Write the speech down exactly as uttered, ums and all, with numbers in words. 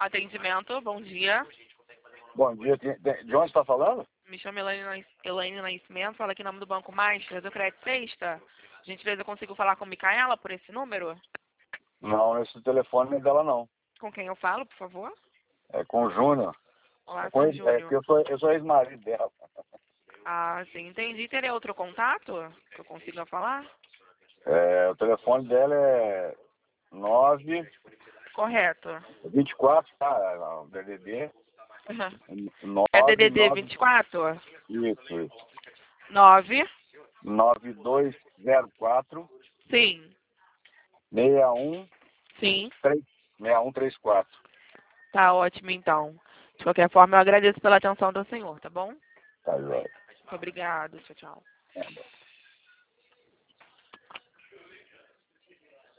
Atendimento, bom dia. Bom dia. De de onde está falando? Me chamo Elaine, Nas- Elaine Nascimento, fala aqui em nome do Banco Master, do Crédito Sexta. Gentileza, eu consigo falar com Micaela por esse número? Não, esse telefone não é dela, não. Com quem eu falo, por favor? É com o Júnior. Olá, É, com seu ele- é que Júnior. eu sou, eu sou ex-marido dela. Ah, sim, entendi. Teria outro contato que eu consiga falar? É, o telefone dela é nove Correto. vinte e quatro, tá? O D D D. É nove D D D nove vinte e quatro? Isso, isso. nove. nove dois zero quatro, Sim, seis um sim. três seis um três quatro. Tá ótimo, então. De qualquer forma, eu agradeço pela atenção do senhor, tá bom? Tá, joia. Muito obrigado. Tchau, tchau. É, bom.